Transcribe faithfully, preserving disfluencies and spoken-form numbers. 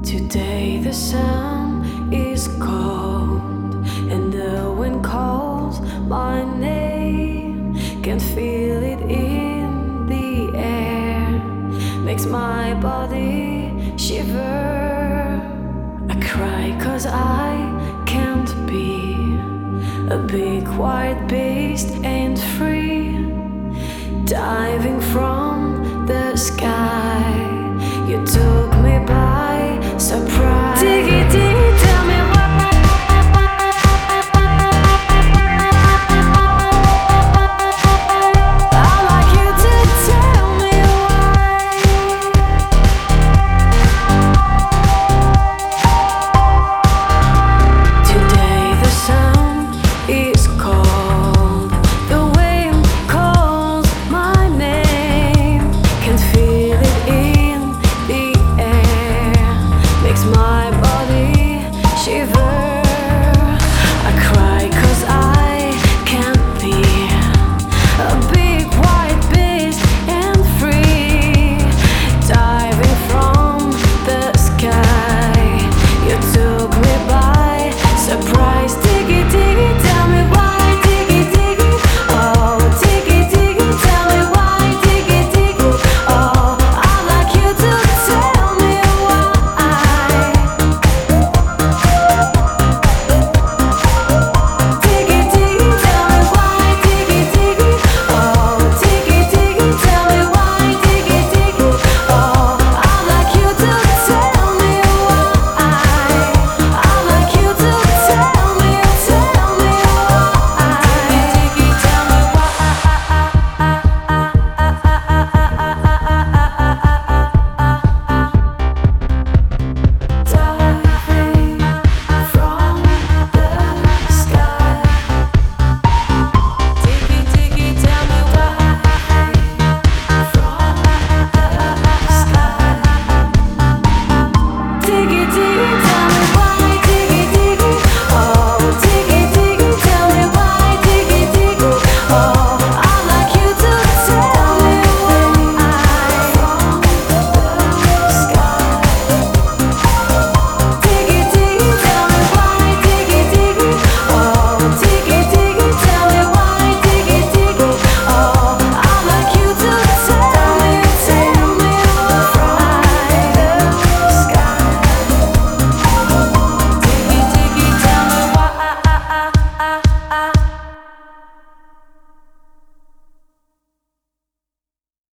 Today the sun is cold and the wind calls my name. Can't feel it in the air, makes my body shiver. I cry cause I can't be a big white beast, ain't free, diving from the sky.